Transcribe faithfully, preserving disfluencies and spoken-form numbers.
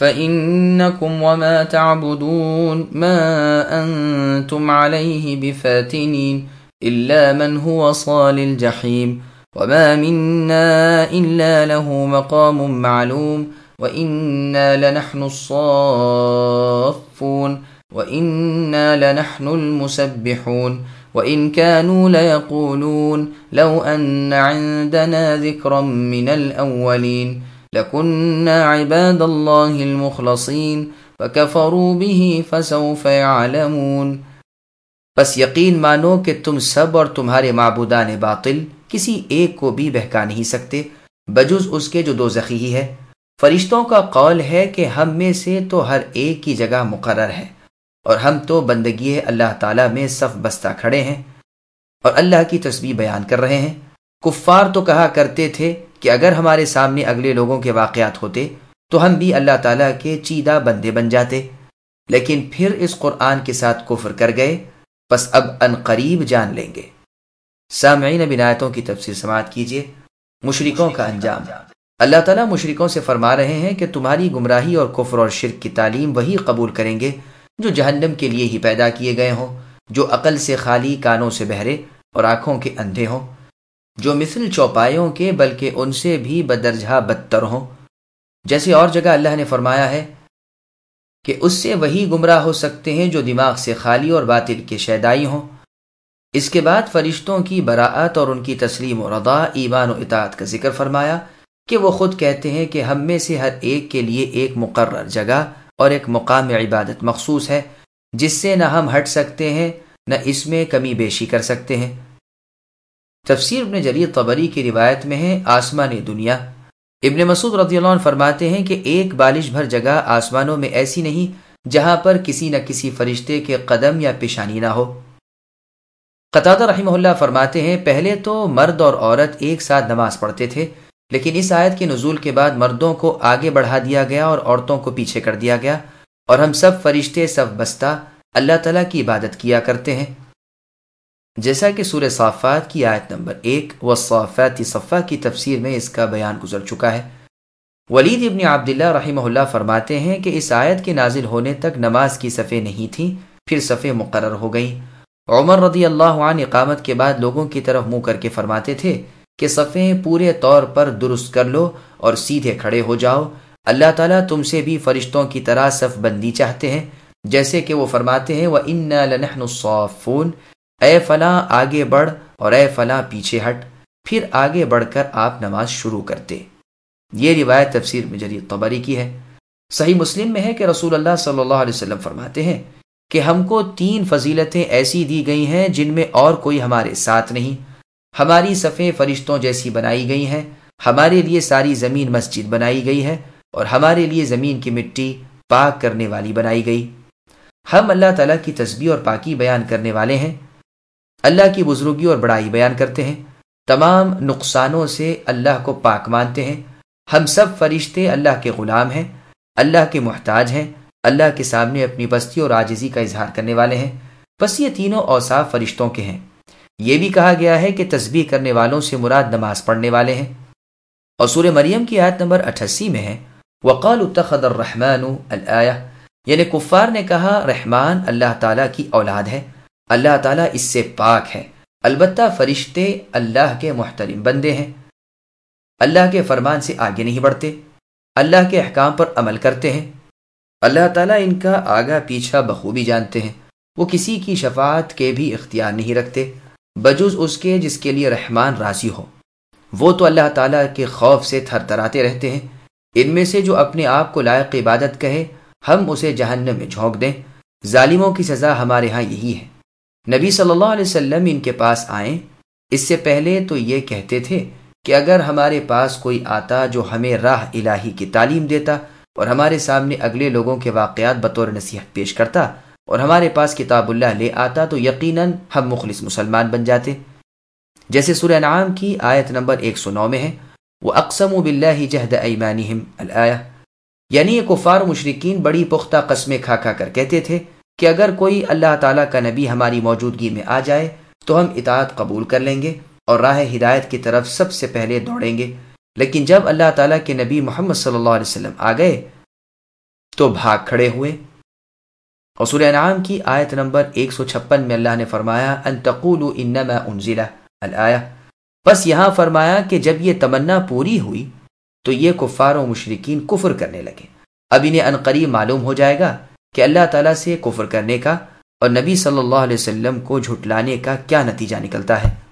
فإنكم وما تعبدون ما أنتم عليه بفاتنين إلا من هو صال الجحيم وما منا إلا له مقام معلوم وإنا لنحن الصافون وإنا لنحن المسبحون وإن كانوا ليقولون لو أن عندنا ذكرا من الأولين لكنا عباد الله المخلصين فكفروا به فسوف يعلمون۔ بس یقین مانو کہ تم سب اور تمہارے معبودان باطل کسی ایک کو بھی بہکا نہیں سکتے بجز اس کے جو دوزخی ہی ہے۔ فرشتوں کا قول ہے کہ ہم میں سے تو ہر ایک کی جگہ مقرر ہے اور ہم تو بندگی اللہ تعالیٰ میں صف بستہ کھڑے ہیں اور اللہ کی تسبیح بیان کر رہے ہیں۔ کفار تو کہا کرتے تھے کہ اگر ہمارے سامنے اگلے لوگوں کے واقعات ہوتے تو ہم بھی اللہ تعالیٰ کے چیدہ بندے بن جاتے، لیکن پھر اس قرآن کے ساتھ کفر کر گئے، پس اب ان قریب جان لیں گے۔ سامعین اب آیتوں کی تفسیر سماعت کیجیے۔ مشرکوں کا انجام۔ اللہ تعالیٰ مشرکوں سے فرما رہے ہیں کہ تمہاری گمراہی اور کفر اور شرک کی تعلیم وہی قبول کریں گے جو جہنم کے لیے ہی پیدا کیے گئے ہوں، جو عقل سے خالی، کانوں سے بہرے اور آنکھوں کے اندھے ہوں، جو مثل چوپایوں کے بلکہ ان سے بھی بدرجہ بدتر ہوں۔ جیسے اور جگہ اللہ نے فرمایا ہے کہ اس سے وہی گمراہ ہو سکتے ہیں جو دماغ سے خالی اور باطل کے شیدائی ہوں۔ اس کے بعد فرشتوں کی براءت اور ان کی تسلیم و رضا، ایمان و اطاعت کا ذکر فرمایا کہ وہ خود کہتے ہیں کہ ہم میں سے ہر ایک کے لیے ایک مقرر جگہ اور ایک مقام عبادت مخصوص ہے جس سے نہ ہم ہٹ سکتے ہیں نہ اس میں کمی بیشی کر سکتے ہیں۔ تفسیر ابن جریر طبری کی روایت میں ہے آسمان دنیا۔ ابن مسعود رضی اللہ عنہ فرماتے ہیں کہ ایک بالش بھر جگہ آسمانوں میں ایسی نہیں جہاں پر کسی نہ کسی فرشتے کے قدم یا پیشانی نہ ہو۔ قتادہ رحمہ اللہ فرماتے ہیں پہلے تو مرد اور عورت ایک ساتھ نماز پڑھتے تھے، لیکن اس آیت کے نزول کے بعد مردوں کو آگے بڑھا دیا گیا اور عورتوں کو پیچھے کر دیا گیا، اور ہم سب فرشتے صف بستہ اللہ تعالیٰ کی عبادت کیا کرتے ہیں، جیسا کہ سورہ صافات کی آیت نمبر ایک والصافات صفا کی تفسیر میں اس کا بیان گزر چکا ہے۔ ولید ابن عبداللہ رحمہ اللہ فرماتے ہیں کہ اس آیت کے نازل ہونے تک نماز کی صفیں نہیں تھیں، پھر صفیں مقرر ہو گئیں۔ عمر رضی اللہ عنہ اقامت کے بعد لوگوں کی طرف منہ کر کے فرماتے تھے کہ صفیں پورے طور پر درست کر لو اور سیدھے کھڑے ہو جاؤ، اللہ تعالیٰ تم سے بھی فرشتوں کی طرح صف بندی چاہتے ہیں، جیسے کہ وہ فرماتے ہیں وَإِنَّا لَنَحْنُ الصَّافُونَ، اے فلاں آگے بڑھ اور اے فلاں پیچھے ہٹ، پھر آگے بڑھ کر آپ نماز شروع کرتے۔ یہ روایت تفسیر میں جریر طبری کی ہے۔ صحیح مسلم میں ہے کہ رسول اللہ صلی اللہ علیہ وسلم فرماتے ہیں کہ ہم کو تین فضیلتیں ایسی دی گئی ہیں جن میں اور کوئی ہمارے ساتھ نہیں۔ ہماری صفیں فرشتوں جیسی بنائی گئی ہیں، ہمارے لیے ساری زمین مسجد بنائی گئی ہے اور ہمارے لیے زمین کی مٹی پاک کرنے والی بنائی گئی۔ ہم اللہ تعالیٰ کی تسبیح اور پاکی بیان کرنے والے ہیں، اللہ کی بزرگی اور بڑائی بیان کرتے ہیں، تمام نقصانوں سے اللہ کو پاک مانتے ہیں۔ ہم سب فرشتے اللہ کے غلام ہیں، اللہ کے محتاج ہیں، اللہ کے سامنے اپنی پستی اور عاجزی کا اظہار کرنے والے ہیں۔ بس یہ تینوں اوصاف فرشتوں کے ہیں۔ یہ بھی کہا گیا ہے کہ تسبیح کرنے والوں سے مراد نماز پڑھنے والے ہیں، اور سورہ مریم کی آیت نمبر اٹھاسی میں ہے وَقَالُوا اتَّخَذَ الرَّحْمَنُ الْآيَةَ، یعنی کفار نے کہا رحمان اللہ تعالیٰ کی اولاد ہے، اللہ تعالیٰ اس سے پاک ہے۔ البتہ فرشتے اللہ کے محترم بندے ہیں، اللہ کے فرمان سے آگے نہیں بڑھتے، اللہ کے احکام پر عمل کرتے ہیں، اللہ تعالیٰ ان کا آگا پیچھا بخوبی جانتے ہیں، وہ کسی کی شفاعت کے بھی اختیار نہیں رکھتے بجز اس کے جس کے لیے رحمان راضی ہو۔ وہ تو اللہ تعالیٰ کے خوف سے تھر تھراتے رہتے ہیں۔ ان میں سے جو اپنے آپ کو لائق عبادت کہے ہم اسے جہنم میں جھونک دیں، ظالموں کی سزا ہمارے ہاں یہی ہے۔ نبی صلی اللہ علیہ وسلم ان کے پاس آئیں، اس سے پہلے تو یہ کہتے تھے کہ اگر ہمارے پاس کوئی آتا جو ہمیں راہ الہی کی تعلیم دیتا اور ہمارے سامنے اگلے لوگوں کے واقعات بطور نصیحت پیش کرتا اور ہمارے پاس کتاب اللہ لے آتا تو یقیناً ہم مخلص مسلمان بن جاتے، جیسے سورہ انعام کی آیت نمبر ایک سو نو میں ہے وَأَقْسَمُوا بِاللَّهِ جَهْدَ أَيْمَانِهِمْ الآیہ، یعنی یہ کفار مشرکین بڑی پختہ قسمیں کھا کھا کر کہتے تھے کہ اگر کوئی اللہ تعالیٰ کا نبی ہماری موجودگی میں آ جائے تو ہم اطاعت قبول کر لیں گے اور راہ ہدایت کی طرف سب سے پہلے دوڑیں گے، لیکن جب اللہ تعالیٰ کے نبی محمد صلی اللہ علیہ وسلم آ گئے تو بھاگ کھڑے ہوئے۔ اور سورہ انعام کی آیت نمبر ایک سو چھپن میں اللہ نے فرمایا ان تقولوا انما انزل الآیہ، بس یہاں فرمایا کہ جب یہ تمنا پوری ہوئی تو یہ کفار و مشرکین کفر کرنے لگے۔ اب انہیں عنقریب معلوم ہو جائے گا کہ اللہ تعالیٰ سے کفر کرنے کا اور نبی صلی اللہ علیہ وسلم کو جھٹلانے کا کیا نتیجہ نکلتا ہے۔